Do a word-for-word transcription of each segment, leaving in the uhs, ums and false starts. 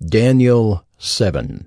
Daniel seven.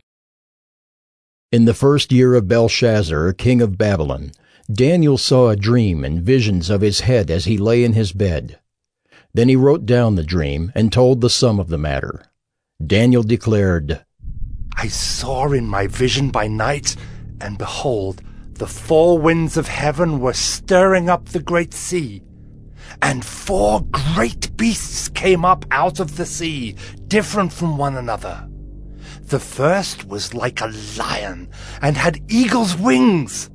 In the first year of Belshazzar, king of Babylon, Daniel saw a dream and visions of his head as he lay in his bed. Then he wrote down the dream and told the sum of the matter. Daniel declared, I saw in my vision by night, and behold, the four winds of heaven were stirring up the great sea. And four great beasts came up out of the sea, different from one another. The first was like a lion, and had eagle's wings.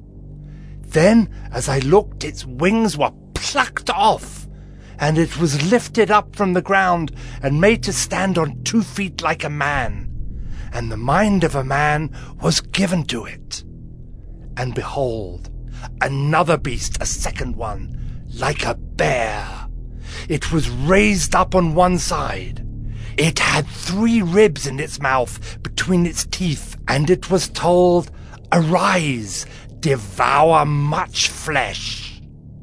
Then, as I looked, its wings were plucked off, and it was lifted up from the ground, and made to stand on two feet like a man. And the mind of a man was given to it. And behold, another beast, a second one, like a bear. It was raised up on one side. It had three ribs in its mouth between its teeth, and it was told, Arise, devour much flesh.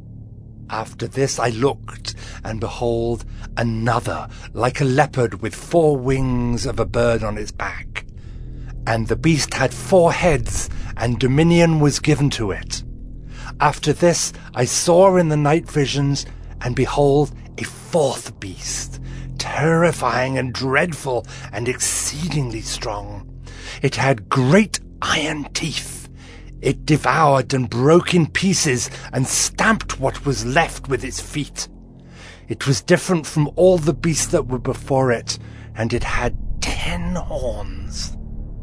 After this I looked, and behold, another, like a leopard with four wings of a bird on its back. And the beast had four heads, and dominion was given to it. After this I saw in the night visions, and behold, a fourth beast, terrifying and dreadful and exceedingly strong. It had great iron teeth. It devoured and broke in pieces and stamped what was left with its feet. It was different from all the beasts that were before it, and it had ten horns.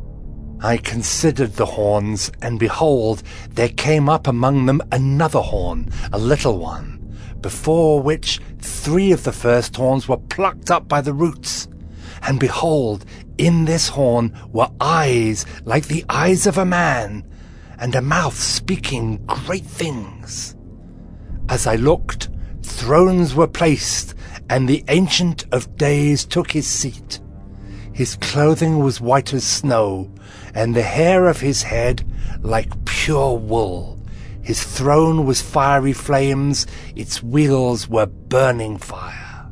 I considered the horns, and behold, there came up among them another horn, a little one, before which three of the first horns were plucked up by the roots. And behold, in this horn were eyes like the eyes of a man, and a mouth speaking great things. As I looked, thrones were placed, and the Ancient of Days took his seat. His clothing was white as snow, and the hair of his head like pure wool. His throne was fiery flames, its wheels were burning fire.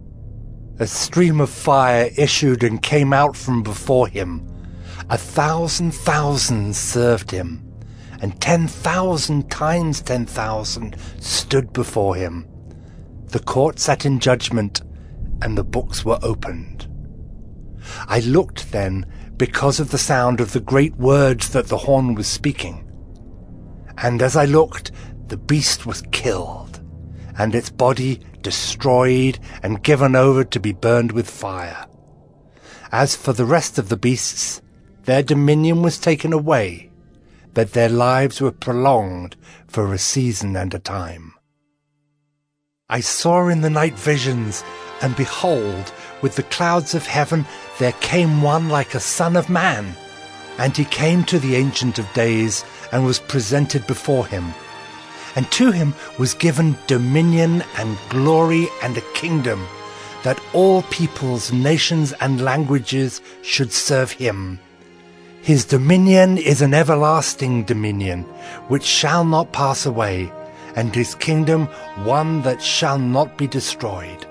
A stream of fire issued and came out from before him. A thousand thousands served him, and ten thousand times ten thousand stood before him. The court sat in judgment, and the books were opened. I looked then, because of the sound of the great words that the horn was speaking. And as I looked, the beast was killed, and its body destroyed and given over to be burned with fire. As for the rest of the beasts, their dominion was taken away, but their lives were prolonged for a season and a time. I saw in the night visions, and behold, with the clouds of heaven there came one like a son of man. And he came to the Ancient of Days, and was presented before him. And to him was given dominion and glory and a kingdom, that all peoples, nations, and languages should serve him. His dominion is an everlasting dominion, which shall not pass away, and his kingdom one that shall not be destroyed.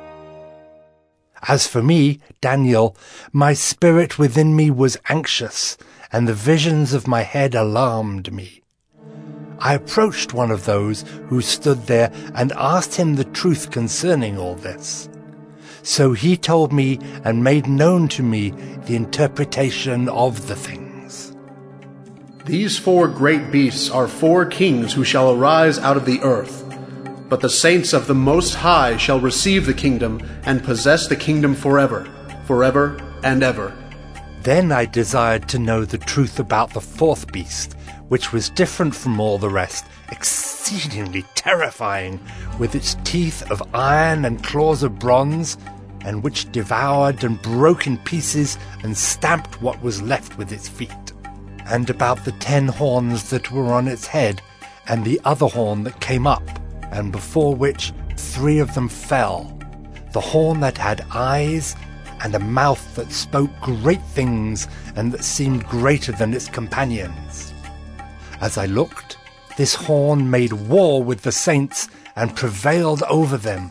As for me, Daniel, my spirit within me was anxious, and the visions of my head alarmed me. I approached one of those who stood there and asked him the truth concerning all this. So he told me and made known to me the interpretation of the things. These four great beasts are four kings who shall arise out of the earth. But the saints of the Most High shall receive the kingdom and possess the kingdom forever, forever and ever. Then I desired to know the truth about the fourth beast, which was different from all the rest, exceedingly terrifying, with its teeth of iron and claws of bronze, and which devoured and broke in pieces and stamped what was left with its feet. And about the ten horns that were on its head, and the other horn that came up, and before which three of them fell, the horn that had eyes, and a mouth that spoke great things, and that seemed greater than its companions. As I looked, this horn made war with the saints, and prevailed over them,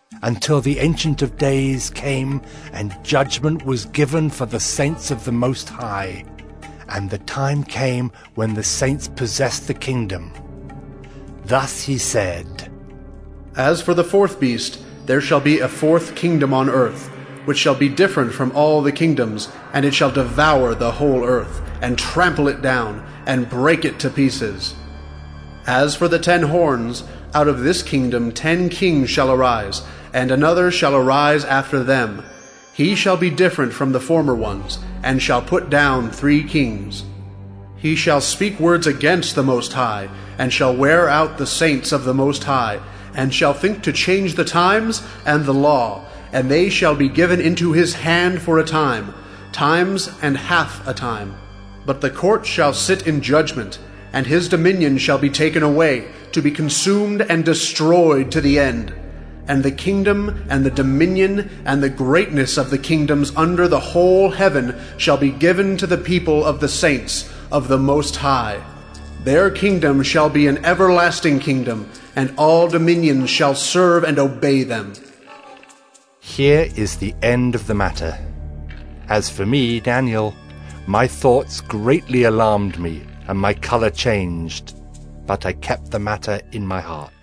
until the Ancient of Days came and judgment was given for the saints of the Most High, and the time came when the saints possessed the kingdom. Thus he said, As for the fourth beast, there shall be a fourth kingdom on earth, which shall be different from all the kingdoms, and it shall devour the whole earth, and trample it down, and break it to pieces. As for the ten horns, out of this kingdom ten kings shall arise, and another shall arise after them. He shall be different from the former ones, and shall put down three kings. He shall speak words against the Most High, and shall wear out the saints of the Most High, and shall think to change the times and the law, and they shall be given into his hand for a time, times and half a time. But the court shall sit in judgment, and his dominion shall be taken away, to be consumed and destroyed to the end. And the kingdom and the dominion and the greatness of the kingdoms under the whole heaven shall be given to the people of the saints of the Most High. Their kingdom shall be an everlasting kingdom, and all dominions shall serve and obey them. Here is the end of the matter. As for me, Daniel, my thoughts greatly alarmed me, and my color changed, but I kept the matter in my heart.